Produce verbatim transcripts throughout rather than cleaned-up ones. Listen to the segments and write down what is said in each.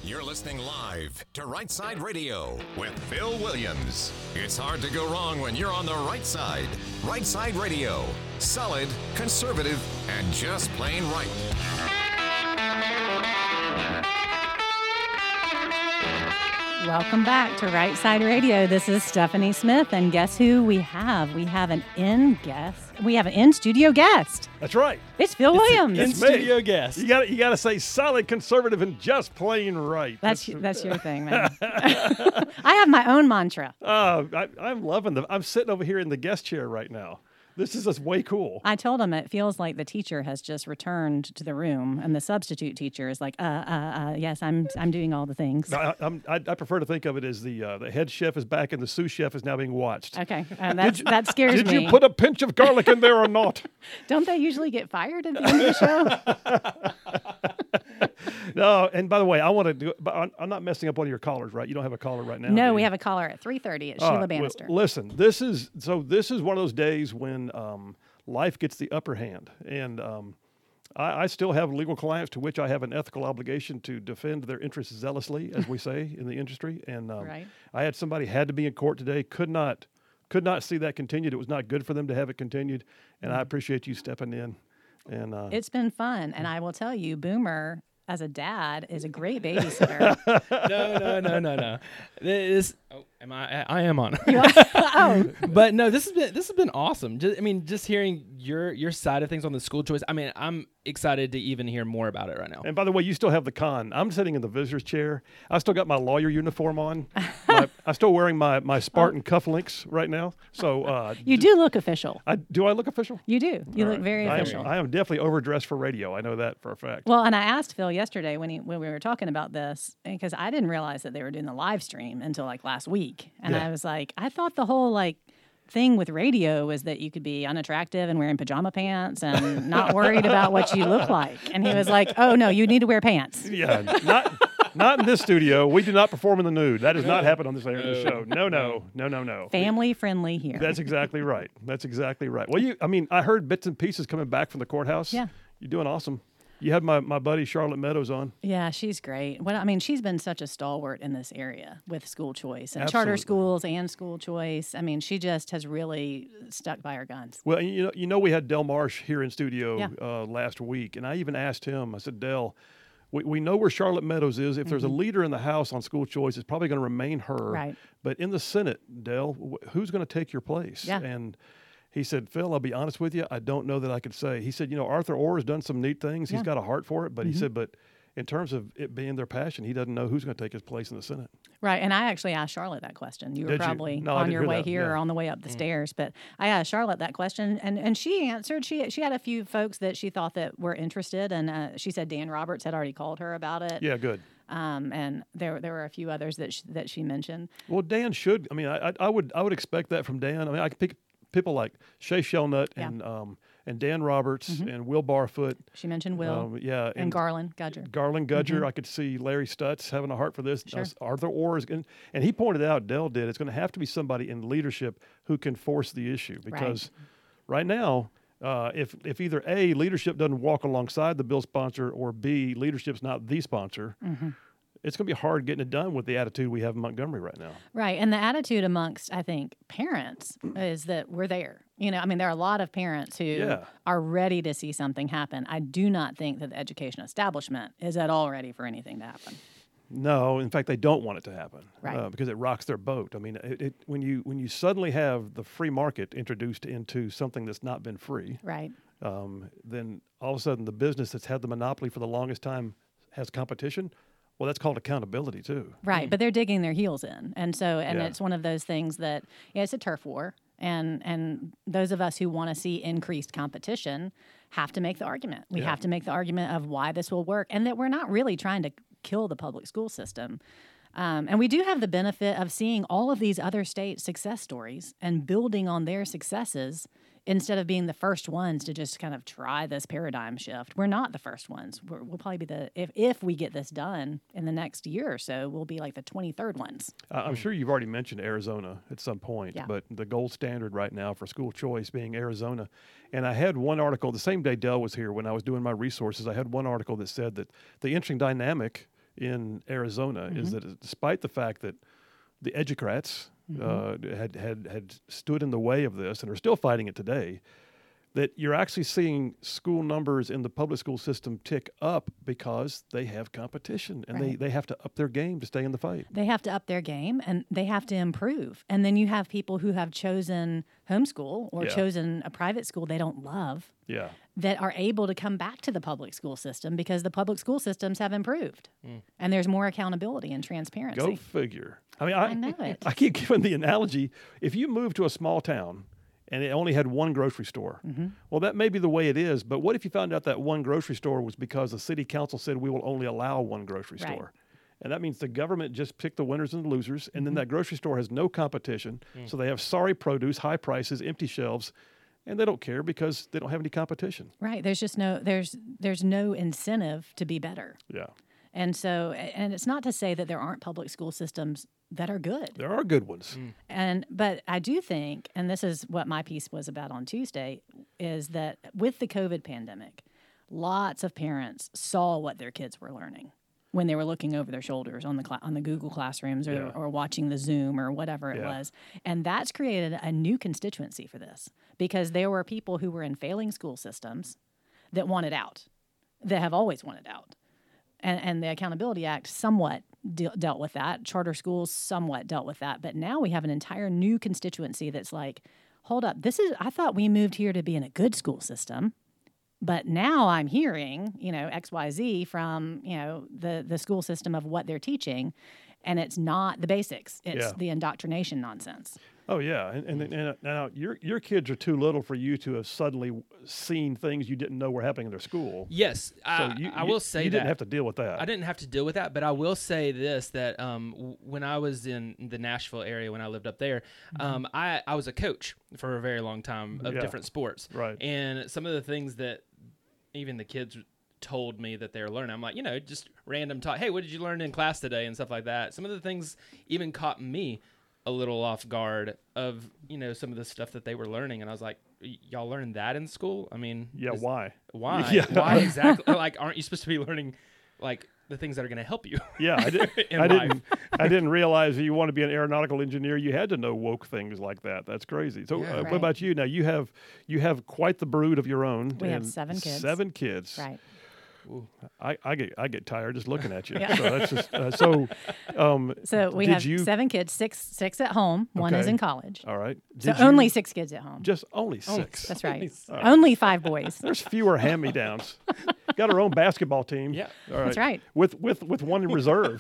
You're listening live to Right Side Radio with Phil Williams. It's hard to go wrong when you're on the right side. Right Side Radio. Solid, conservative, and just plain right. Welcome back to Right Side Radio. This is Stephanie Smith, and guess who we have? We have an in guest. We have an in studio guest. That's right. It's Phil Williams. In studio guest. You got you got to say solid, conservative, and just plain right. That's that's, that's your thing, man. I have my own mantra. Oh, I, I'm loving the. I'm sitting over here in the guest chair right now. This is just way cool. I told him it feels like the teacher has just returned to the room, and the substitute teacher is like, uh, uh, uh yes, I'm I'm doing all the things. I, I'm, I, I prefer to think of it as the uh, the head chef is back and the sous chef is now being watched. Okay, uh, that's, that scares did me. Did you put a pinch of garlic in there or not? Don't they usually get fired at the end of the show? No, and by the way, I want to do. But I'm, I'm not messing up one of your callers, right? You don't have a caller right now. No, we have a caller at three thirty. It's Sheila right, Bannister. Well, listen, this is so. This is one of those days when um, life gets the upper hand, and um, I, I still have legal clients to which I have an ethical obligation to defend their interests zealously, as we say in the industry. And um, right. I had somebody had to be in court today. Could not, could not see that continued. It was not good for them to have it continued, and mm-hmm. I appreciate you stepping in. And uh, it's been fun, and I will tell you, Boomer, as a dad, is a great babysitter. no, no, no, no, no. This, oh, am I? I am on. oh, but no, this has been this has been awesome. Just, I mean, just hearing your your side of things on the school choice. I mean, I'm excited to even hear more about it right now. And by the way, you still have the con. I'm sitting in the visitor's chair. I still got my lawyer uniform on. my, I'm still wearing my, my Spartan oh. cufflinks right now. So uh, you do look official. I do. I look official. You do. You All look right. very I official. am, I am definitely overdressed for radio. I know that for a fact. Well, and I asked Phil yesterday when he when we were talking about this, because I didn't realize that they were doing the live stream until like last week, and yeah. I was like, I thought the whole like thing with radio was that you could be unattractive and wearing pajama pants and not worried about what you look like. And he was like, oh no, you need to wear pants. Yeah, not not in this studio. We do not perform in the nude. That does not happen on this area of the show. No, no, no, no, no. Family friendly here. That's exactly right. That's exactly right. Well, you, I mean, I heard bits and pieces coming back from the courthouse. Yeah. You're doing awesome. You had my, my buddy Charlotte Meadows on. Yeah, she's great. Well, I mean, she's been such a stalwart in this area with school choice and Absolutely. charter schools and school choice. I mean, she just has really stuck by her guns. Well, you know, you know, we had Del Marsh here in studio yeah. uh, last week, and I even asked him. I said, Del, we, we know where Charlotte Meadows is. If mm-hmm. there's a leader in the House on school choice, it's probably going to remain her. Right. But in the Senate, Del, wh- who's going to take your place? Yeah. And he said, Phil, I'll be honest with you, I don't know that I could say. He said, you know, Arthur Orr has done some neat things. Yeah. He's got a heart for it. But mm-hmm. he said, but in terms of it being their passion, he doesn't know who's going to take his place in the Senate. Right. And I actually asked Charlotte that question. You were Did you? probably No, I on didn't your hear way that. here Yeah. or on the way up the mm. stairs. But I asked Charlotte that question, and, and she answered. She she had a few folks that she thought that were interested, and uh, she said Dan Roberts had already called her about it. Yeah, good. Um, and there there were a few others that she, that she mentioned. Well, Dan should. I mean, I, I I would I would expect that from Dan. I mean, I could pick people like Shay Shelnut Yeah. and um and Dan Roberts mm-hmm. and Will Barfoot. She mentioned Will. Um, yeah, and, and Garland Gudger. Garland Gudger. Mm-hmm. I could see Larry Stutz having a heart for this. Sure. Uh, Arthur Orr is, and, and he pointed out, Dell did, it's going to have to be somebody in leadership who can force the issue because right, right now, uh, if if either A, leadership doesn't walk alongside the bill sponsor, or B, leadership's not the sponsor. Mm-hmm. It's going to be hard getting it done with the attitude we have in Montgomery right now. Right. And the attitude amongst, I think, parents is that we're there. You know, I mean, there are a lot of parents who Yeah. are ready to see something happen. I do not think that the education establishment is at all ready for anything to happen. No, in fact, they don't want it to happen Right. uh, because it rocks their boat. I mean, it, it, when you when you suddenly have the free market introduced into something that's not been free, Right. um, then all of a sudden the business that's had the monopoly for the longest time has competition. Well, that's called accountability too. Right, but they're digging their heels in, and so and Yeah. it's one of those things that yeah, it's a turf war, and and those of us who want to see increased competition have to make the argument. We Yeah. have to make the argument of why this will work, and that we're not really trying to kill the public school system. Um, and we do have the benefit of seeing all of these other states' success stories and building on their successes instead of being the first ones to just kind of try this paradigm shift. We're not the first ones. We're, we'll probably be the, if, if we get this done in the next year or so, we'll be like the twenty-third ones. Uh, I'm sure you've already mentioned Arizona at some point, Yeah. but the gold standard right now for school choice being Arizona. And I had one article, the same day Dell was here when I was doing my resources, I had one article that said that the interesting dynamic in Arizona mm-hmm. is that despite the fact that the educrats mm-hmm. uh, had, had, had stood in the way of this and are still fighting it today, that you're actually seeing school numbers in the public school system tick up because they have competition and right. they, they have to up their game to stay in the fight. They have to up their game and they have to improve. And then you have people who have chosen homeschool or yeah. chosen a private school they don't love yeah. that are able to come back to the public school system because the public school systems have improved mm. and there's more accountability and transparency. Go figure. I mean, I, I know it. I keep giving the analogy, if you move to a small town and it only had one grocery store. Mm-hmm. Well, that may be the way it is, but what if you found out that one grocery store was because the city council said we will only allow one grocery right. store? And that means the government just picked the winners and the losers, and mm-hmm. then that grocery store has no competition, mm. so they have sorry produce, high prices, empty shelves, and they don't care because they don't have any competition. Right. There's just no there's there's no incentive to be better. Yeah. And so, and it's not to say that there aren't public school systems that are good. There are good ones. Mm. And but I do think, and this is what my piece was about on Tuesday, is that with the COVID pandemic, lots of parents saw what their kids were learning when they were looking over their shoulders on the cl- on the Google Classrooms or, yeah. or watching the Zoom or whatever it yeah. was. And that's created a new constituency for this because there were people who were in failing school systems that wanted out, that have always wanted out. And, and the Accountability Act somewhat de- dealt with that. Charter schools somewhat dealt with that. But now we have an entire new constituency that's like, hold up, this is, I thought we moved here to be in a good school system. But now I'm hearing, you know, X Y Z from, you know, the, the school system of what they're teaching. And it's not the basics. It's yeah. the indoctrination nonsense. Oh, yeah. And, and, and now your your kids are too little for you to have suddenly seen things you didn't know were happening in their school. Yes. So I, you, I you, will say you that. didn't have to deal with that. I didn't have to deal with that, but I will say this, that um, w- when I was in the Nashville area, when I lived up there, mm-hmm. um, I, I was a coach for a very long time of yeah. different sports. Right. And some of the things that even the kids told me that they were learning, I'm like, you know, just random talk. Hey, what did you learn in class today? And stuff like that. Some of the things even caught me a little off guard of, you know, some of the stuff that they were learning. And I was like, y'all learned that in school? I mean, yeah, is, why? Why? Yeah. Why exactly? Like, aren't you supposed to be learning, like, the things that are going to help you? Yeah, I, did, I didn't. I didn't realize if you want to be an aeronautical engineer, you had to know woke things like that. That's crazy. So, Yeah. uh, Right. what about you? Now you have you have quite the brood of your own. We have and seven kids. Seven kids. Right. Ooh, I, I get I get tired just looking at you. Yeah. So that's just uh, so. Um, So we did have you, seven kids, six six at home. One is Okay. in college. All right. So Did you- only six kids at home. just only six. That's right. All right. Only five boys. There's fewer hand-me-downs. Got our own basketball team. Yeah. All right. That's right. With with with one in reserve.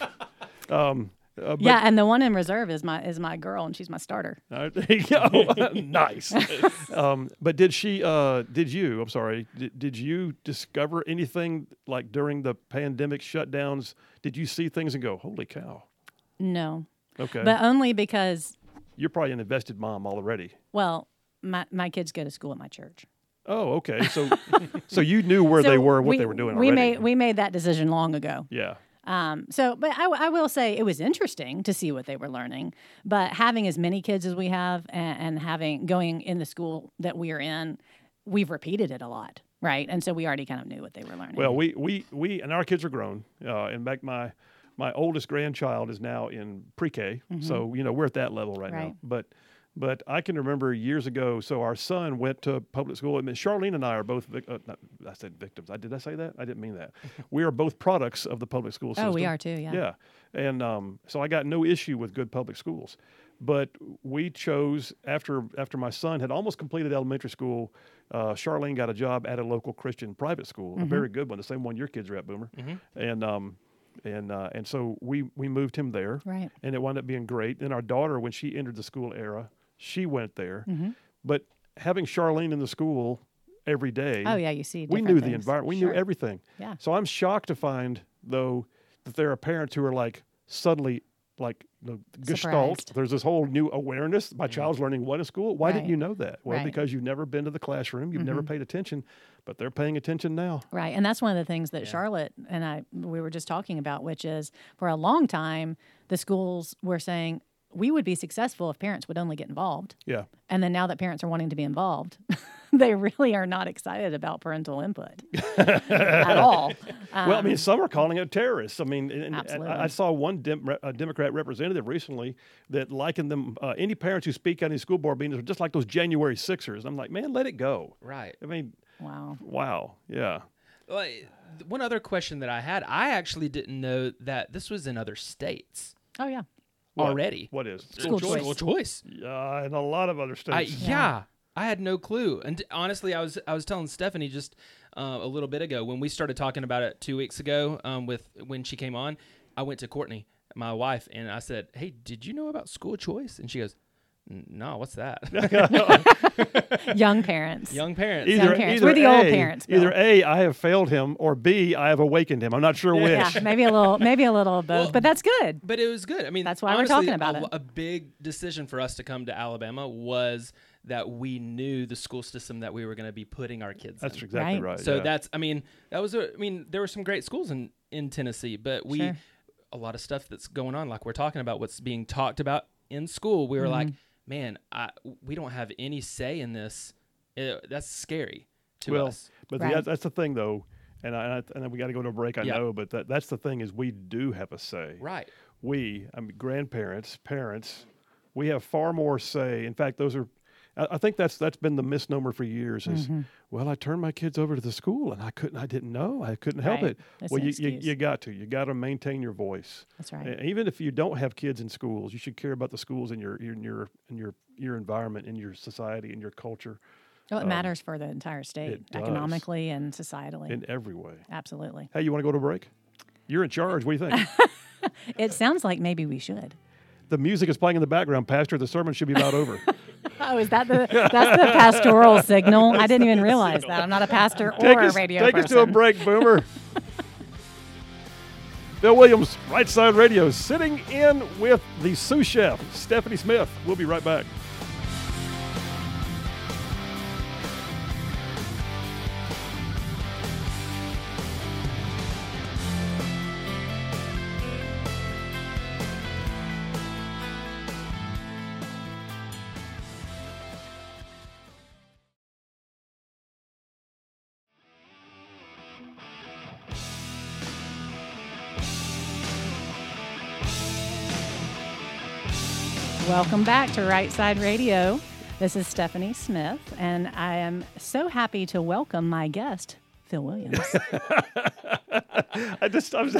Um, uh, but, Yeah, and the one in reserve is my is my girl, and she's my starter. Uh, there you go. Nice. Um, but did she? Uh, did you? I'm sorry. Did, did you discover anything like during the pandemic shutdowns? Did you see things and go, "Holy cow"? No, Okay. but only because, You're probably an invested mom already. well, my my kids go to school at my church. Oh, okay. So, so you knew where So they were and what we, they were doing we already. made we made that decision long ago. yeah. Um, so, but I, I will say it was interesting to see what they were learning. But having as many kids as we have, and, and having going in the school that we are in, we've repeated it a lot, right? And so we already kind of knew what they were learning. Well, we we we and our kids are grown. Uh, in fact, my my oldest grandchild is now in pre-K, Mm-hmm. so you know we're at that level right, now. Right. But but I can remember years ago. So our son went to public school. I mean, Charlene and I are both. Vic- uh, not, I said victims. I did I say that? I didn't mean that. We are both products of the public school system. oh, we are too. Yeah. Yeah, and um, so I got no issue with good public schools, but we chose after after my son had almost completed elementary school. Uh, Charlene got a job at a local Christian private school, Mm-hmm. a very good one, the same one your kids are at, Boomer, and um, and uh, and so we we moved him there, Right. and it wound up being great. Then our daughter, when she entered the school era, she went there, Mm-hmm. but having Charlene in the school every day, Oh yeah, you see. we different knew the things. environment. We Sure. knew everything. Yeah. So I'm shocked to find, though, that there are parents who are like suddenly like you know, gestalt. Surprised. There's this whole new awareness. My child's learning what in school? Why didn't Right. you know that? Well, Right. because you've never been to the classroom. You've never paid attention, but they're paying attention now. Right. And that's one of the things that Charlotte and I we were just talking about, which is for a long time the schools were saying, we would be successful if parents would only get involved. Yeah. And then now that parents are wanting to be involved, they really are not excited about parental input at all. Um, Well, I mean, some are calling it terrorists. I mean, and, and Absolutely. I, I saw one dem- a Democrat representative recently that likened them, uh, any parents who speak out in these school board meetings are just like those January Sixers. I'm like, man, let it go. Right. I mean, wow. wow. Yeah. Well, one other question that I had, I actually didn't know that this was in other states Oh, yeah. What? already. What is? School choice. School choice. Yeah, and a lot of other I, states. yeah. Yeah. I had no clue. And honestly, I was I was telling Stephanie just uh, a little bit ago when we started talking about it two weeks ago um, with when she came on, I went to Courtney, my wife, and I said, hey, did you know about school choice? And she goes, no, what's that? Young parents. Young parents. Young Either, parents. either We're the old A, parents, Bill. Either A, I have failed him, or B, I have awakened him. I'm not sure which. Yeah, maybe a little, maybe a little of both, Well, but that's good. But it was good. I mean, That's why we're honestly, talking about a, it. A big decision for us to come to Alabama was that we knew the school system that we were going to be putting our kids That's in. exactly Right. right. So yeah. that's, I mean, that was, a, I mean, there were some great schools in, in Tennessee, but we, Sure. a lot of stuff that's going on, like we're talking about what's being talked about in school, we were Mm-hmm. like, man, I, we don't have any say in this. It, that's scary to well, us. but Right. the, that's, that's the thing, though, and I, and then we got to go to a break. I Yeah. know, but that, that's the thing is we do have a say. Right. We, I mean, grandparents, parents, we have far more say. In fact, those are. I I think that's that's been the misnomer for years. Is Mm-hmm. well, I turned my kids over to the school and I couldn't, I didn't know, I couldn't help Right. it. That's well, an you, you excuse. you got to, you got to maintain your voice. That's right. And even if you don't have kids in schools, you should care about the schools in your in your in your your environment, in your society, in your culture, Well, it matters for the entire state, um, it does. economically and societally. in every way. Absolutely. Hey, you want to go to a break? You're in charge. What do you think? It sounds like maybe we should. The music is playing in the background, Pastor. The sermon should be about over. Oh, is that the that's the pastoral signal? I didn't even realize that. I'm not a pastor Take, or a us, radio take person. us to a break, Boomer. Bill Williams, Right Side Radio, sitting in with the sous chef, Stephanie Smith. We'll be right back. Welcome back to Right Side Radio. This is Stephanie Smith, and I am so happy to welcome my guest, Phil Williams. I just, I'm,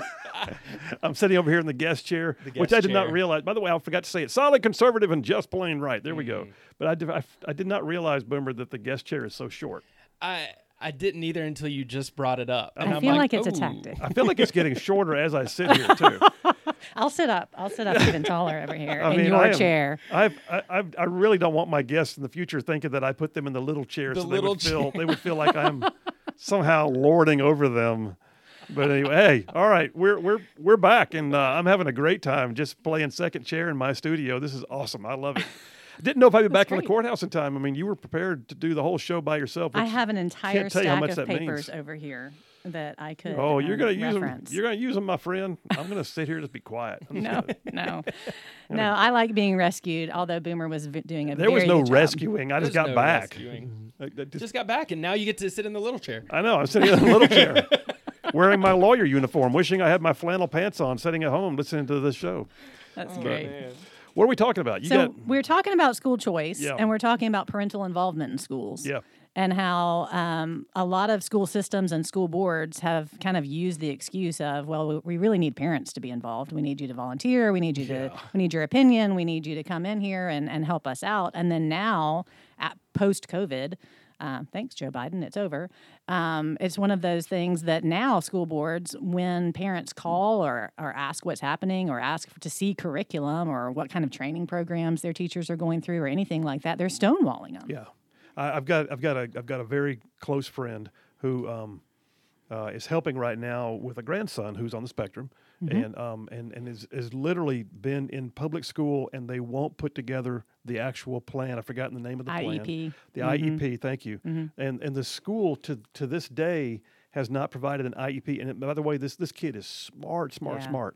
I'm sitting over here in the guest chair, The which guest I did not chair. realize. By the way, I forgot to say it. Solid, conservative, and just plain right. There we go. Mm. But I did, I, I did not realize, Boomer, that the guest chair is so short. I I didn't either until you just brought it up. And I I'm feel like it's a "Ooh." tactic. I feel like it's getting shorter as I sit here, too. I'll sit up. I'll sit up even taller over here I in mean, your I am- chair. I've, I, I've, I really don't want my guests in the future thinking that I put them in the little chairs. The so little they would feel they would feel like I'm somehow lording over them. But anyway, hey, all right, we're we're we're back, and uh, I'm having a great time just playing second chair in my studio. This is awesome. I love it. Didn't know if I'd be back in the great. courthouse in time. I mean, you were prepared to do the whole show by yourself. I which- have an entire can't tell you how stack much of that means. papers over here that I could. Oh, you're um, gonna use them. reference. You're gonna use them, my friend. I'm gonna sit here and just be quiet. I'm just No, gonna- no, no. I like being rescued. Although Boomer was v- doing a there was very no good job. rescuing. I just There's got no back. rescuing. I- I just- Just got back, and now you get to sit in the little chair. I know. I'm sitting in a little chair, wearing my lawyer uniform, wishing I had my flannel pants on, sitting at home listening to this show. That's Oh, great. man. What are we talking about? You So got we're talking about school choice, Yeah. and we're talking about parental involvement in schools. yeah. And how um, a lot of school systems and school boards have kind of used the excuse of, well, we- we really need parents to be involved. We need you to volunteer. We need you to, we need your opinion. We need you to come in here and, and help us out. And then now, at post COVID, uh, thanks, Joe Biden, it's over. Um, it's one of those things that now school boards, when parents call or, or ask what's happening or ask to see curriculum or what kind of training programs their teachers are going through or anything like that, they're stonewalling them. Yeah, I, I've got I've got a I've got a very close friend who um, uh, is helping right now with a grandson who's on the spectrum, and um, and and is is literally been in public school, and they won't put together the actual plan. I've forgotten the name of the I E plan. P. The I E P. Thank you. And and the school to to this day has not provided an I E P. And by the way, this this kid is smart, smart, Yeah. smart.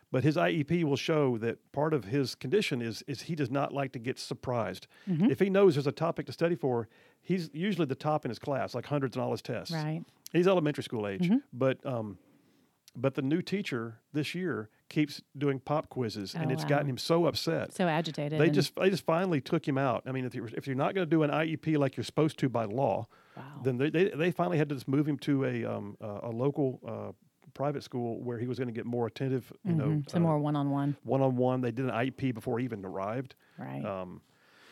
But his I E P will show that part of his condition is is he does not like to get surprised. Mm-hmm. If he knows there's a topic to study for, he's usually the top in his class, like hundreds in all his tests. Right. He's elementary school age, Mm-hmm. but um, but the new teacher this year keeps doing pop quizzes, and Oh, it's wow. gotten him so upset. So agitated. They and- just they just finally took him out. I mean, if you're, if you're not going to do an I E P like you're supposed to by law, Wow. then they, they they finally had to just move him to a um, a, a local uh, private school where he was going to get more attentive, you know, Mhm. Some uh, more one-on-one. one-on-one. They did an I E P before he even arrived. Right. Um,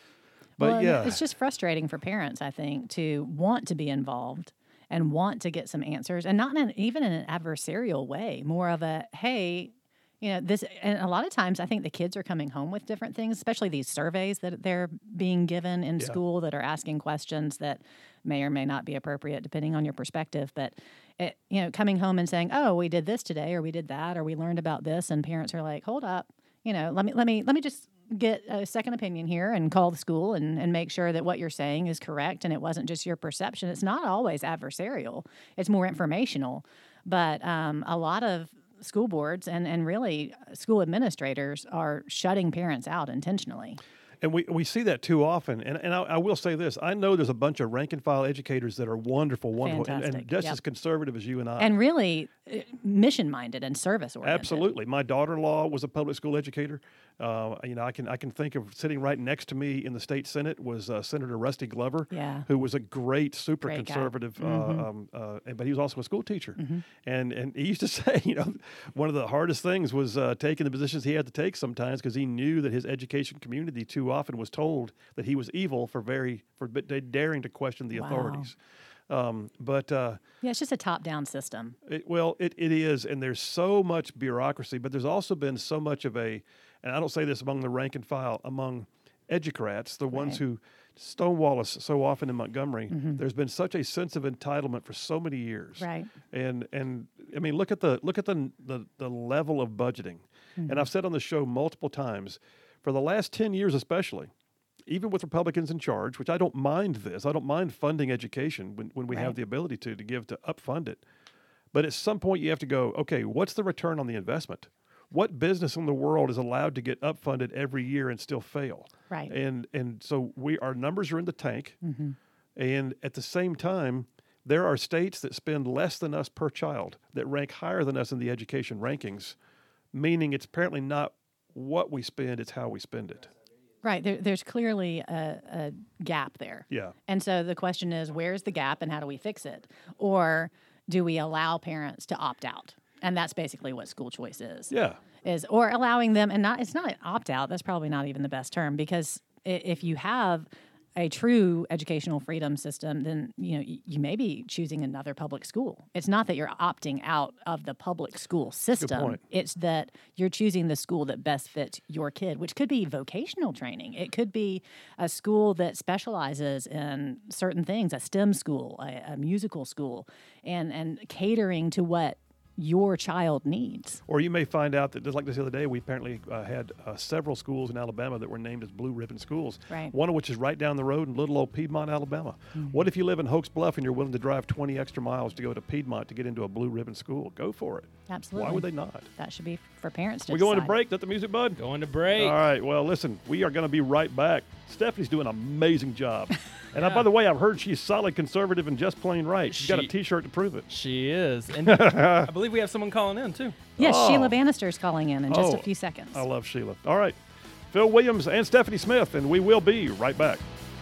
but well, and yeah, it's just frustrating for parents, I think, to want to be involved and want to get some answers, and not in an, even in an adversarial way. More of a, hey, you know, this. And a lot of times, I think the kids are coming home with different things, especially these surveys that they're being given in Yeah. school that are asking questions that may or may not be appropriate depending on your perspective. But it, you know, coming home and saying, "Oh, we did this today, or we did that, or we learned about this," and parents are like, "Hold up, you know, let me let me let me just." get a second opinion here and call the school and, and make sure that what you're saying is correct and it wasn't just your perception. It's not always adversarial. It's more informational. But um, a lot of school boards and, and really school administrators are shutting parents out intentionally. and we, we see that too often. And and I, I will say this: I know there's a bunch of rank and file educators that are wonderful, wonderful, and, and Fantastic, just yep. as conservative as you and I. And really uh, mission-minded and service-oriented. Absolutely. My daughter-in-law was a public school educator. Uh, you know, I can I can think of sitting right next to me in the state senate was uh, Senator Rusty Glover, Yeah. who was a great, super Great guy. conservative, Mhm. uh, um, uh, but he was also a school teacher. Mhm. And and he used to say, you know, one of the hardest things was uh, taking the positions he had to take sometimes because he knew that his education community too often was told that he was evil for very for bit- daring to question the Wow. authorities. Um, but uh, Yeah, it's just a top-down system. it, well, it, it is, and there's so much bureaucracy, but there's also been so much of a, and I don't say this among the rank and file, among educrats, the ones Right. who stonewall us so often in Montgomery. There's been such a sense of entitlement for so many years, Right. and and I mean, look at the look at the the, the level of budgeting, and I've said on the show multiple times, for the last ten years especially. Even with Republicans in charge, which I don't mind this, I don't mind funding education when, when we Right. have the ability to, to give to upfund it. But at some point you have to go, okay, what's the return on the investment? What business in the world is allowed to get upfunded every year and still fail? Right. And and so we our numbers are in the tank. Mm-hmm. And at the same time, there are states that spend less than us per child that rank higher than us in the education rankings, meaning it's apparently not what we spend, it's how we spend it. Right. There, there's clearly a, a gap there. Yeah. And so the question is, where's the gap and how do we fix it? Or do we allow parents to opt out? And that's basically what school choice is. Yeah. Is or allowing them, and not it's not an opt out. That's probably not even the best term, because i- if you have a true educational freedom system, then you know you, you may be choosing another public school. It's not that you're opting out of the public school system. point. It's that you're choosing the school that best fits your kid, which could be vocational training. It could be a school that specializes in certain things, a STEM school, a, a musical school, and and catering to what your child needs. Or you may find out that, just like this the other day, we apparently uh, had uh, several schools in Alabama that were named as blue ribbon schools. Right. One of which is right down the road in little old Piedmont, Alabama. Mm-hmm. What if you live in Hoax Bluff and you're willing to drive twenty extra miles to go to Piedmont to get into a blue ribbon school? Go for it. Absolutely. Why would they not? That should be for parents to We going to decide. break? Is that the music, bud? Going to break. All right. Well, listen, we are going to be right back. Stephanie's doing an amazing job. And uh, by the way, I've heard she's solid conservative and just plain right. She's got a She- T-shirt to prove it. She is. And I believe we have someone calling in, too. Yes, Oh. Sheila Bannister's calling in in just Oh, a few seconds. I love Sheila. All right. Phil Williams and Stephanie Smith, and we will be right back.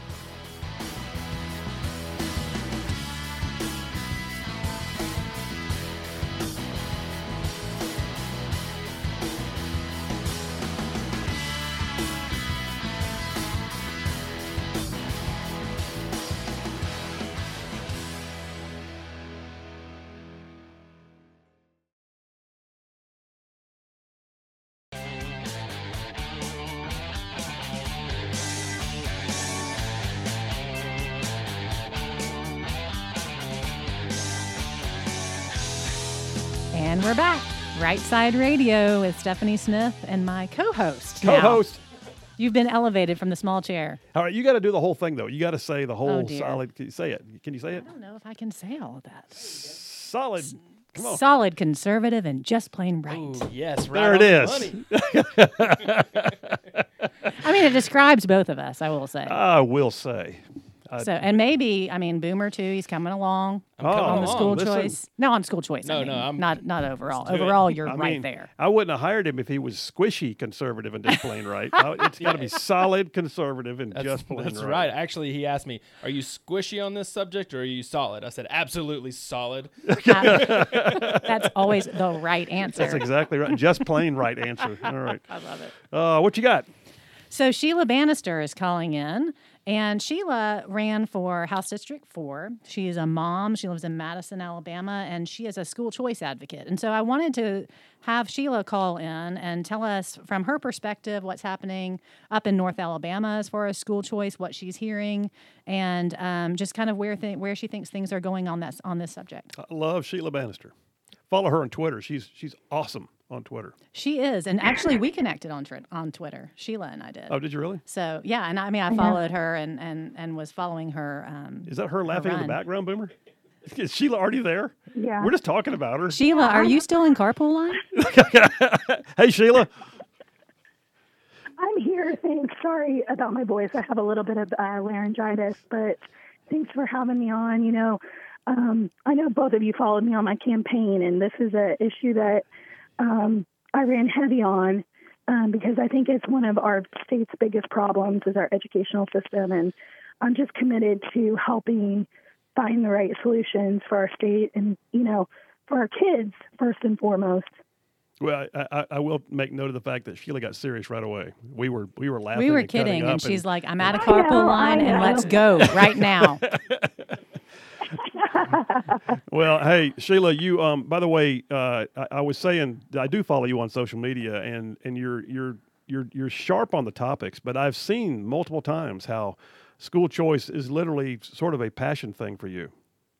And we're back. Right Side Radio with Stephanie Smith and my co-host. now. Co-host. You've been elevated from the small chair. All right, you got to do the whole thing, though. You got to say the whole Oh, dear. solid. Can you say it? Can you say I it? don't know if I can say all of that. Solid Come on. Solid conservative and just plain right. Ooh, yes, There right it on is. the money. I mean, it describes both of us, I will say. I will say. I- So, and maybe, I mean, Boomer too, he's coming along Oh, on the along. school listen. choice. No, on school choice. No, I no, mean, I'm- not not overall. let's do it. Overall, you're I right mean, there. I wouldn't have hired him if he was squishy conservative and just plain right. Uh, It's got to be solid conservative and That's, just plain that's right. right. Actually, he asked me, "Are you squishy on this subject, or are you solid?" I said, "Absolutely solid." Uh, that's always the right answer. That's exactly right. Just plain right answer. All right. I love it. Uh, what you got? So Sheila Bannister is calling in, and Sheila ran for House District four. She is a mom. She lives in Madison, Alabama, and she is a school choice advocate. And so I wanted to have Sheila call in and tell us from her perspective what's happening up in North Alabama as far as school choice, what she's hearing, and um, just kind of where th- where she thinks things are going on that on this subject. I love Sheila Bannister. Follow her on Twitter. She's she's awesome on Twitter. She is, and actually we connected on twi- on Twitter. Sheila and I did. Oh, did you really? So yeah, and I mean I followed her and and and was following her. Um, Is that her laughing in the run. background, Boomer? Is Sheila already there? Yeah. We're just talking about her. Sheila, are you still in carpool line? Hey, Sheila. I'm here. Thanks. Sorry about my voice. I have a little bit of uh, laryngitis, but thanks for having me on. You know, um, I know both of you followed me on my campaign, and this is an issue that um, I ran heavy on um, because I think it's one of our state's biggest problems is our educational system, and I'm just committed to helping find the right solutions for our state and, you know, for our kids first and foremost. Well, I, I, I will make note of the fact that Sheila got serious right away. We were we were laughing. We were and cutting kidding, up and she's like, "I'm at a I carpool know, line, I and know. let's go right now." Well, hey, Sheila, you. Um, by the way, uh, I, I was saying that I do follow you on social media, and and you're you're you're you're sharp on the topics. But I've seen multiple times how school choice is literally sort of a passion thing for you.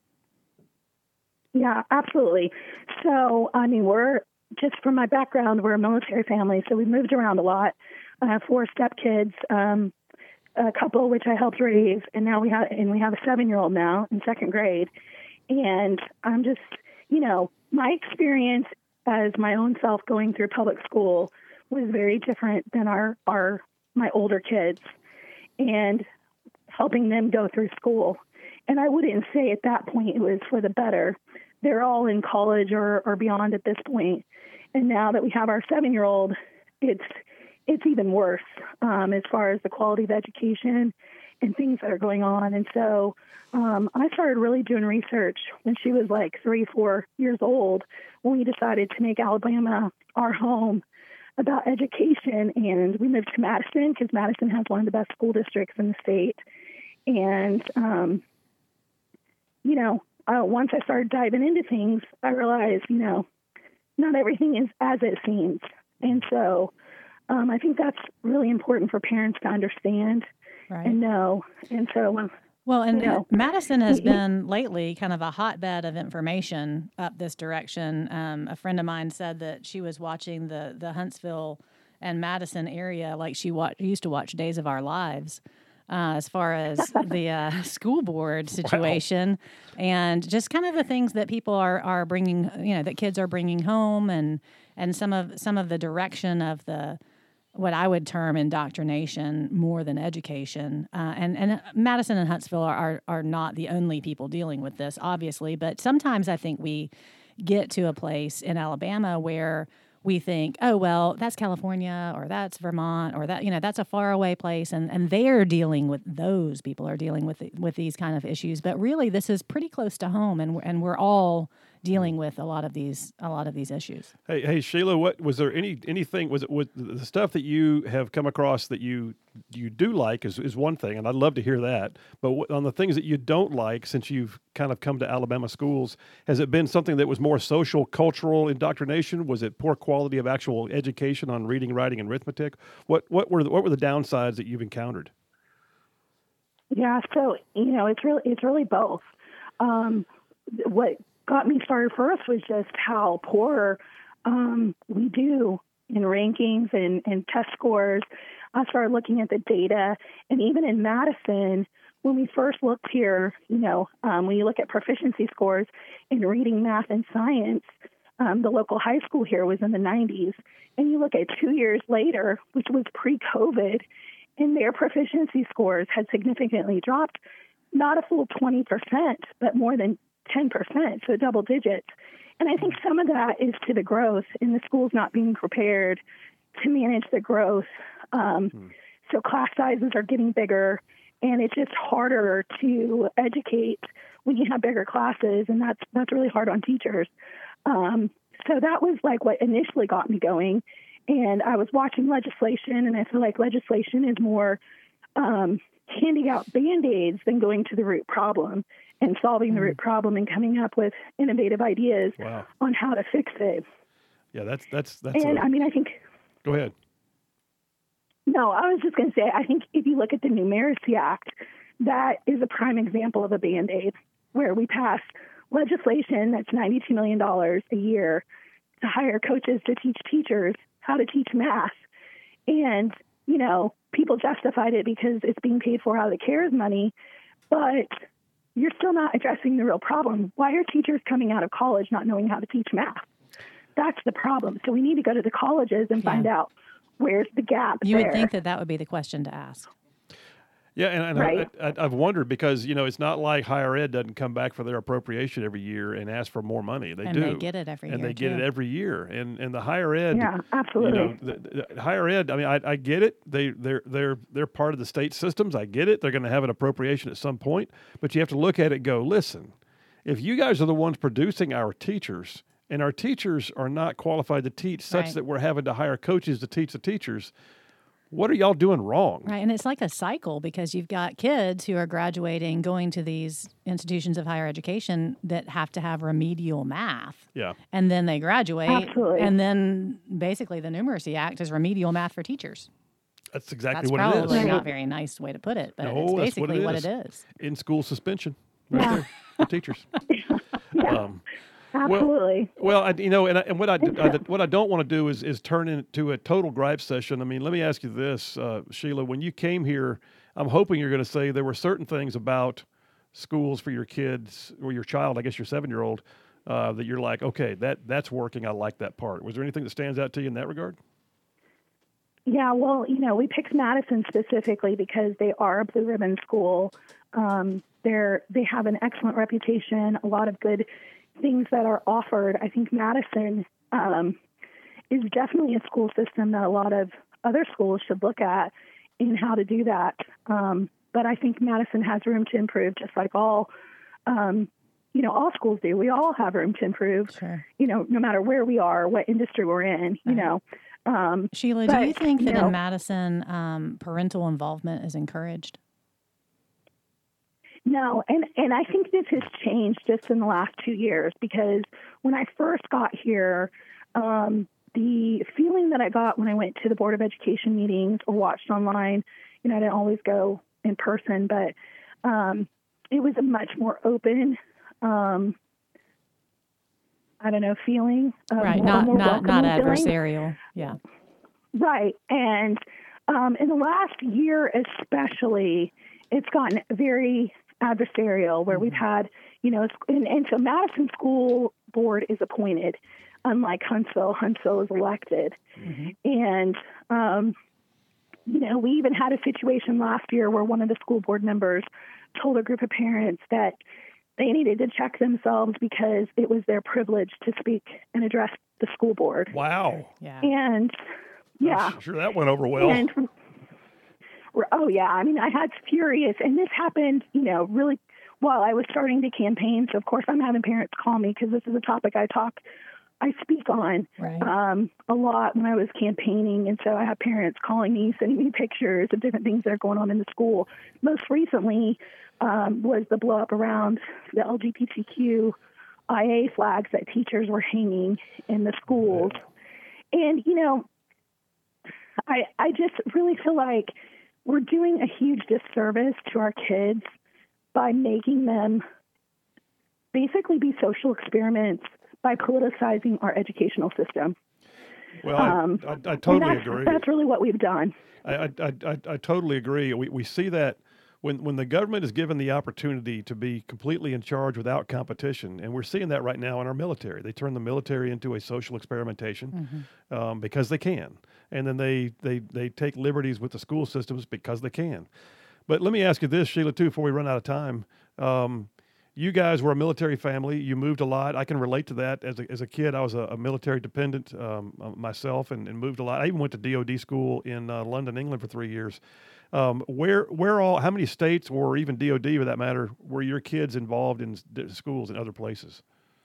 Yeah, absolutely. So, I mean, we're just from my background, we're a military family, so we moved around a lot. I have four stepkids, um, a couple which I helped raise, and now we have and we have a seven-year-old now in second grade. And I'm just, you know, my experience as my own self going through public school was very different than our our my older kids, and helping them go through school. And I wouldn't say at that point it was for the better. They're all in college or, or beyond at this point. And now that we have our seven-year-old, it's it's even worse um, as far as the quality of education and things that are going on. And so um, I started really doing research when she was like three, four years old, when we decided to make Alabama our home about education. And we moved to Madison because Madison has one of the best school districts in the state. And, um, you know, uh, once I started diving into things, I realized, you know, not everything is as it seems. And so um, I think that's really important for parents to understand Right. and know. And so when Well, and you know. Madison has been lately kind of a hotbed of information up this direction. Um, a friend of mine said that she was watching the the Huntsville and Madison area like she wa- used to watch Days of Our Lives. Uh, as far as the uh, school board situation, and just kind of the things that people are, are bringing, you know, that kids are bringing home, and and some of some of the direction of the what I would term indoctrination more than education. Uh, and and Madison and Huntsville are, are are not the only people dealing with this, obviously, but sometimes I think we get to a place in Alabama where we think, oh, well, that's California or that's Vermont or that, you know, that's a faraway place. And, and they're dealing with, those people are dealing with with these kind of issues. But really, this is pretty close to home, and we're, and we're all dealing with a lot of these a lot of these issues. Hey, hey, Sheila, what was there any anything was it was the stuff that you have come across that you you do like is, is one thing, and I'd love to hear that. But what, on the things that you don't like, since you've kind of come to Alabama schools, has it been something that was more social, cultural indoctrination? Was it poor quality of actual education on reading, writing, and arithmetic? What what were the, what were the downsides that you've encountered? Yeah, so you know, it's really it's really both. Um, what got me started first was just how poor um, we do in rankings and, and test scores. I started looking at the data, and even in Madison, when we first looked here, you know, um, when you look at proficiency scores in reading, math, and science, um, the local high school here was in the nineties. And you look at two years later, which was pre-COVID, and their proficiency scores had significantly dropped, not a full twenty percent, but more than ten percent, so double digits. And I think some of that is to the growth in the schools not being prepared to manage the growth. Um, hmm. So class sizes are getting bigger, and it's just harder to educate when you have bigger classes, and that's that's really hard on teachers. Um, so that was like what initially got me going. And I was watching legislation, and I feel like legislation is more um, handing out Band-Aids than going to the root problem and solving the root problem and coming up with innovative ideas wow. on how to fix it. Yeah, that's that's that's. And a... I mean, I think. Go ahead. No, I was just going to say, I think if you look at the Numeracy Act, that is a prime example of a Band-Aid, where we pass legislation that's ninety-two million dollars a year to hire coaches to teach teachers how to teach math. And, you know, people justified it because it's being paid for out of the CARES money, but you're still not addressing the real problem. Why are teachers coming out of college not knowing how to teach math? That's the problem. So we need to go to the colleges and yeah. find out where's the gap You there. would think that that would be the question to ask. Yeah, and, and right. I, I, I've wondered because, you know, it's not like higher ed doesn't come back for their appropriation every year and ask for more money. They and do. And they get it every and year, And they get too. it every year. And and the higher ed, yeah, absolutely. You know, the, the higher ed, I mean, I, I get it. They, they're, they're, they're part of the state systems. I get it. They're going to have an appropriation at some point. But you have to look at it and go, listen, if you guys are the ones producing our teachers, and our teachers are not qualified to teach such right. that we're having to hire coaches to teach the teachers, what are y'all doing wrong? Right, and it's like a cycle because you've got kids who are graduating, going to these institutions of higher education that have to have remedial math. Yeah. And then they graduate. Absolutely. And then basically the Numeracy Act is remedial math for teachers. That's exactly that's what it is. That's probably not a very nice way to put it, but no, it's that's basically what it, what it is. is. In school suspension right yeah. there for teachers. yeah. Um, Absolutely. Well, well I, you know, and, I, and what I, I what I don't want to do is is turn into a total gripe session. I mean, let me ask you this, uh, Sheila. When you came here, I'm hoping you're going to say there were certain things about schools for your kids or your child, I guess your seven-year-old, uh, that you're like, okay, that that's working. I like that part. Was there anything that stands out to you in that regard? Yeah, well, you know, we picked Madison specifically because they are a blue ribbon school. Um, they're they have an excellent reputation, a lot of good things that are offered. I think Madison um, is definitely a school system that a lot of other schools should look at in how to do that. Um, but I think Madison has room to improve, just like all, um, you know, all schools do. We all have room to improve, sure. you know, no matter where we are, what industry we're in, you right. know. Um, Sheila, but, do you think that you know, in Madison um, parental involvement is encouraged? No, and, and I think this has changed just in the last two years because when I first got here, um, the feeling that I got when I went to the Board of Education meetings or watched online, you know, I didn't always go in person, but um, it was a much more open, um, I don't know, feeling. Um, right, more, not more not not feeling. adversarial. Yeah. Right, and um, in the last year especially, it's gotten very adversarial where mm-hmm. we've had, you know, and, and so Madison School Board is appointed, unlike Huntsville. Huntsville is elected. Mm-hmm. And, um, you know, we even had a situation last year where one of the school board members told a group of parents that they needed to check themselves because it was their privilege to speak and address the school board. Wow. Yeah. And, yeah. I'm sure that went over well. And, oh, yeah. I mean, I had furious, and this happened, you know, really while I was starting to campaign. So, of course, I'm having parents call me because this is a topic I talk, I speak on right. um, a lot when I was campaigning. And so I have parents calling me, sending me pictures of different things that are going on in the school. Most recently um, was the blow up around the L G B T Q I A flags that teachers were hanging in the schools. And, you know, I I just really feel like we're doing a huge disservice to our kids by making them basically be social experiments by politicizing our educational system. Well, um, I, I, I totally that's, agree. That's really what we've done. I, I, I, I totally agree. We we see that when when the government is given the opportunity to be completely in charge without competition, and we're seeing that right now in our military. They turn the military into a social experimentation mm-hmm. um, because they can, and then they, they they take liberties with the school systems because they can. But let me ask you this, Sheila, too, before we run out of time. Um, you guys were a military family. You moved a lot. I can relate to that. As a, as a kid, I was a, a military dependent um, myself and, and moved a lot. I even went to D O D school in uh, London, England for three years. Um, where, where all, how many states or even D O D for that matter, were your kids involved in schools in other places?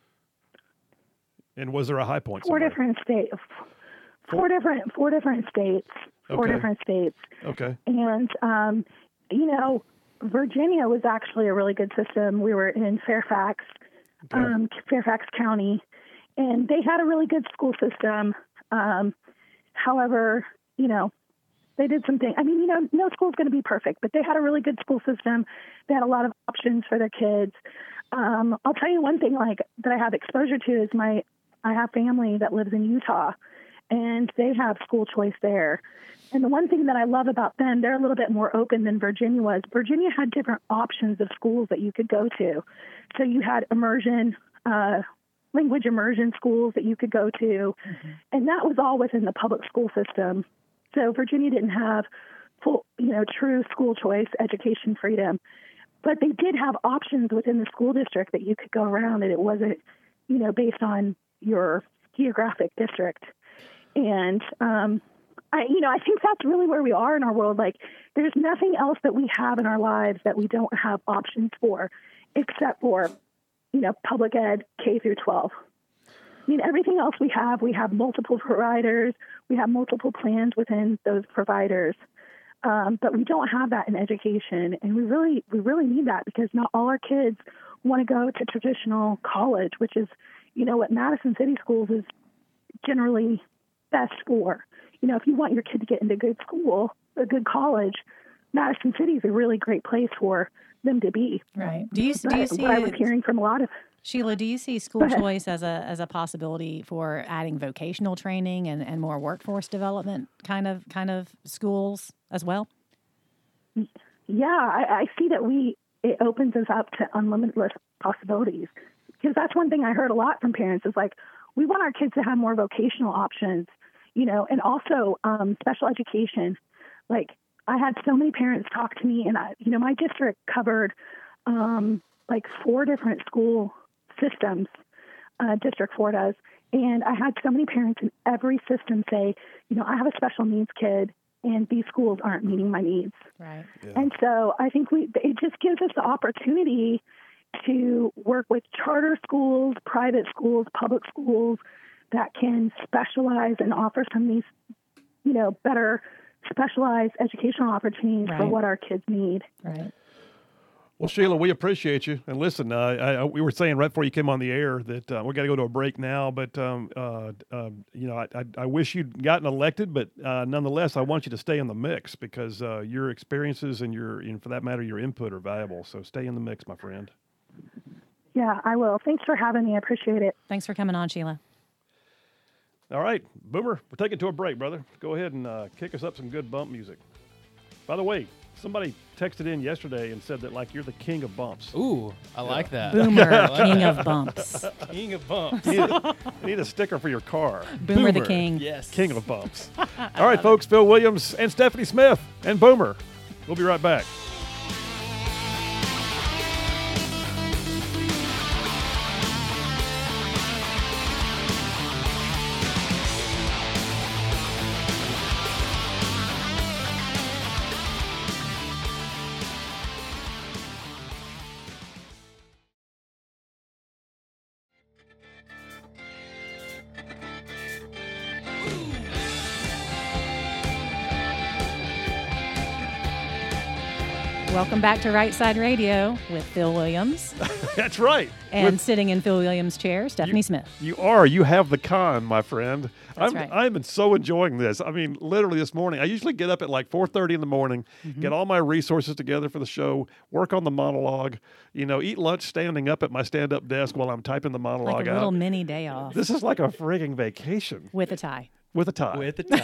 And was there a high point? Four somewhere? different states. Four different, four different states. Four Okay. different states. Okay. And, um, you know, Virginia was actually a really good system. We were in Fairfax, Okay. um, Fairfax County, and they had a really good school system. Um, however, you know, they did something. I mean, you know, no school's going to be perfect, but they had a really good school system. They had a lot of options for their kids. Um, I'll tell you one thing, like that I have exposure to is my, I have family that lives in Utah, and they have school choice there. And the one thing that I love about them, they're a little bit more open than Virginia was. Virginia had different options of schools that you could go to. So you had immersion, uh, language immersion schools that you could go to. Mm-hmm. And that was all within the public school system. So Virginia didn't have full, you know, true school choice, education freedom. But they did have options within the school district that you could go around, and it wasn't, you know, based on your geographic district. And, um, I, you know, I think that's really where we are in our world. Like, there's nothing else that we have in our lives that we don't have options for, except for, you know, public ed, K through twelve. I mean, everything else we have, we have multiple providers, we have multiple plans within those providers, um, but we don't have that in education, and we really, we really need that because not all our kids want to go to traditional college, which is, you know, what Madison City Schools is generally best for. You know, if you want your kid to get into good school, a good college, Madison City is a really great place for them to be. Right. Do you, do you see what I was hearing from a lot of Sheila, do you see school choice as a as a possibility for adding vocational training and, and more workforce development kind of kind of schools as well? Yeah, I, I see that we it opens us up to unlimited possibilities, because that's one thing I heard a lot from parents is like, we want our kids to have more vocational options, you know, and also um, special education. Like, I had so many parents talk to me, and I, you know, my district covered um, like four different school systems, uh, District four does. And I had so many parents in every system say, you know, I have a special needs kid, and these schools aren't meeting my needs. Right. Yeah. And so I think we it just gives us the opportunity to work with charter schools, private schools, public schools that can specialize and offer some of these, you know, better specialized educational opportunities Right. for what our kids need. Right. Well, Sheila, we appreciate you. And listen, uh, I, I, we were saying right before you came on the air that uh, we got to go to a break now. But um, uh, uh, you know, I, I, I wish you'd gotten elected, but uh, nonetheless, I want you to stay in the mix because uh, your experiences and your, and for that matter, your input are valuable. So stay in the mix, my friend. Yeah, I will. Thanks for having me. I appreciate it. Thanks for coming on, Sheila. All right, Boomer, we're taking to a break, brother. Go ahead and uh, kick us up some good bump music. By the way, somebody texted in yesterday and said that, like, you're the king of bumps. Ooh, I like that. Boomer, king of bumps. King of bumps. You need, a, you need a sticker for your car. Boomer, the king. Yes. King of bumps. All right, folks, Phil Williams and Stephanie Smith and Boomer. We'll be right back. Welcome back to Right Side Radio with Phil Williams. That's right. And With- sitting in Phil Williams' chair, Stephanie you, Smith. You are. You have the con, my friend. That's I'm, right. I'm so enjoying this. I mean, literally this morning, I usually get up at like four thirty in the morning, Mm-hmm. get all my resources together for the show, work on the monologue, you know, eat lunch standing up at my stand-up desk while I'm typing the monologue Like a out. little mini day off This is like a frigging vacation with a tie. with a tie. With a tie.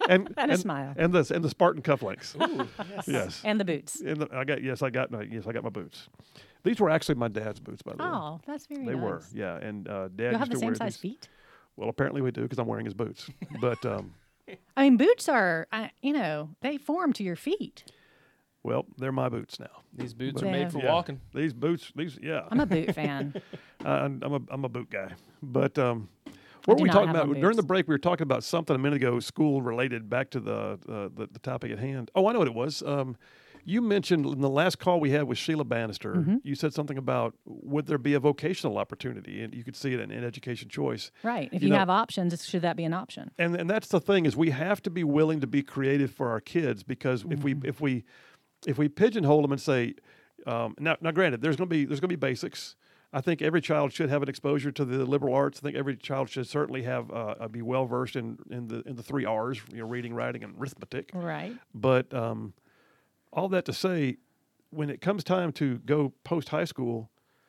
and And a and, smile. and the and the Spartan cufflinks. Ooh, yes. Yes, And the boots. and the, I got yes, I got my yes, I got my boots. These were actually my dad's boots, by the way. Oh, that's very They nice. were, yeah, and uh, Dad You'll used have the to same wear size these. feet? Well, apparently we do because I'm wearing his boots. But um, I mean, boots are, uh, you know, they form to your feet. well, they're my boots now. These boots But- are Yeah. made for Yeah. walking. These boots, these yeah. I'm a boot fan. I'm, I'm a I'm a boot guy. But um, what do were we not talking have about on during the boots. break? We were talking about something a minute ago, school related. Back to the uh, the, the topic at hand. Oh, I know what it was. Um, you mentioned in the last call we had with Sheila Bannister. Mm-hmm. You said something about would there be a vocational opportunity, and you could see it in, in education choice. Right. If You you, know- have options, should that be an option? And and that's the thing is we have to be willing to be creative for our kids because if we if we if we pigeonhole them and say um, now now granted there's going to be there's going to be basics. I think every child should have an exposure to the liberal arts. I think every child should certainly have uh, be well versed in, in the in the three R's, you know, reading, writing, and arithmetic. Right. But um, all that to say, when it comes time to go post high school,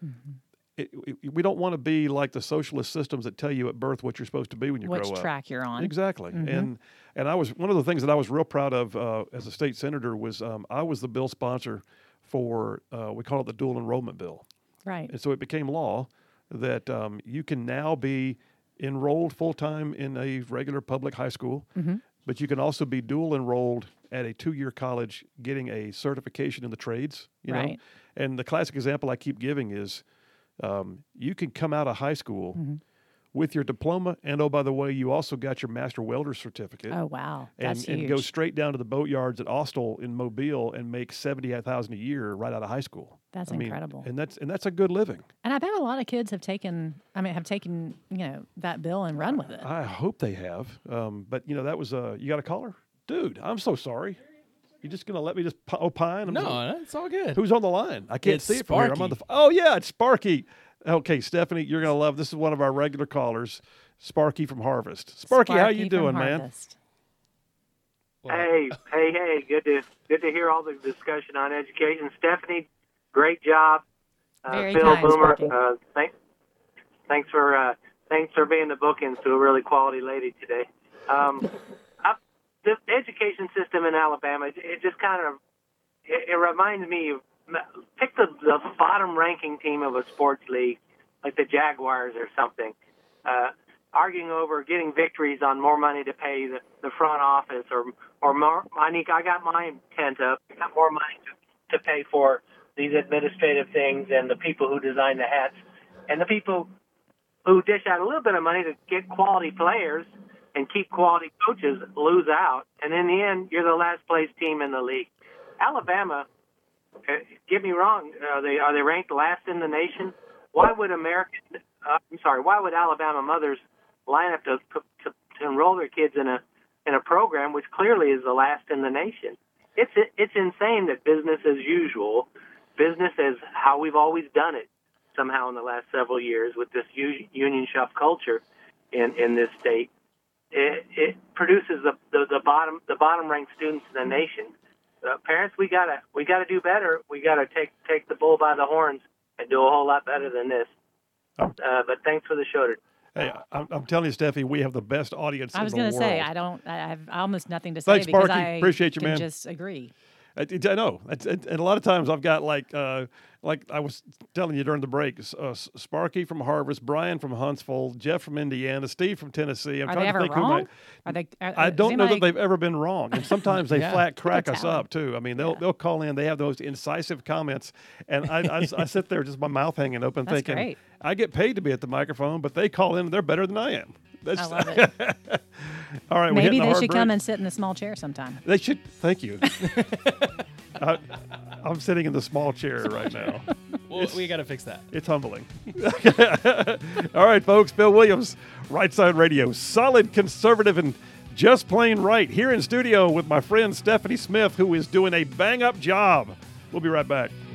it, it, we don't want to be like the socialist systems that tell you at birth what you're supposed to be when you Which grow up. track you're on. Exactly. Mm-hmm. And and I was one of the things that I was real proud of uh, as a state senator was um, I was the bill sponsor for uh, we call it the dual enrollment bill. Right. And so it became law that um, you can now be enrolled full time in a regular public high school, Mm-hmm. but you can also be dual enrolled at a two year college getting a certification in the trades. You know? Right. And the classic example I keep giving is um, you can come out of high school Mm-hmm. with your diploma, and oh, by the way, you also got your master welder certificate. Oh, wow. And, That's and huge. go straight down to the boat yards at Austell in Mobile and make seventy thousand a year right out of high school. That's I mean, incredible. and that's and that's a good living. And I bet a lot of kids have taken, I mean, have taken, you know, that bill and run with it. I hope they have. Um, but you know, that was uh, you got a caller, dude. I'm so sorry. You just gonna let me just p- opine? I'm No, so- no, it's all good. who's on the line? I can't It's see it from here. I'm on the. Sparky. f- Oh yeah, it's Sparky. Okay, Stephanie, you're gonna love. This is one of our regular callers, Sparky from Harvest. Sparky, how you Sparky from doing, man? Harvest. Well, Hey, hey, hey! Good to good to hear all the discussion on education. Stephanie, great job. Uh, Very Phil kind, Boomer, Sparky. uh, thanks, thanks for uh, thanks for being the bookends to a really quality lady today. Um, I, the education system in Alabama, it, it just kind of it, it reminds me of pick the, the bottom ranking team of a sports league, like the Jaguars or something. Uh, arguing over getting victories on more money to pay the, the front office or or more money. I got my tent up. I got more money to, to pay for these administrative things and the people who design the hats and the people who dish out a little bit of money to get quality players and keep quality coaches lose out. And in the end, you're the last place team in the league. Alabama, uh, get me wrong, are they are they ranked last in the nation? Why would American? Uh, I'm sorry. Why would Alabama mothers line up to, to to enroll their kids in a in a program which clearly is the last in the nation? It's it's insane that business as usual, business as how we've always done it, somehow in the last several years with this u- union shop culture in, in this state, it, it produces the, the the bottom the bottom ranked students in the nation. Uh, parents, we gotta we gotta do better. We gotta take take the bull by the horns and do a whole lot better than this. Uh, but thanks for the show today. Hey, I'm, I'm telling you, Steffi, we have the best audience. I was going to say, I don't, I have almost nothing to say Thanks, because Sparky. I Appreciate you, can man. just agree. I, I know, It's- it- and a lot of times I've got like, uh, like I was telling you during the break, uh, Sparky from Harvest, Brian from Huntsville, Jeff from Indiana, Steve from Tennessee. I'm Are trying they to ever think who wrong? might. Are they? Are, I is don't know that anybody- they've ever been wrong, and sometimes they Yeah. flat crack Good us talent. up too. I mean, they'll Yeah. they'll call in. They have those incisive comments, and I, I, I sit there just my mouth hanging open, That's thinking great. I get paid to be at the microphone, but they call in and they're better than I am. That's, I love it. all right, we're Maybe hitting the they hard should break. come and sit in the small chair sometime. They should. Thank you. I, I'm sitting in the small chair right now. well, we got to fix that. It's humbling. All right, folks. Bill Williams, Right Side Radio, solid conservative and just plain right. Here in studio with my friend Stephanie Smith, who is doing a bang up job. We'll be right back.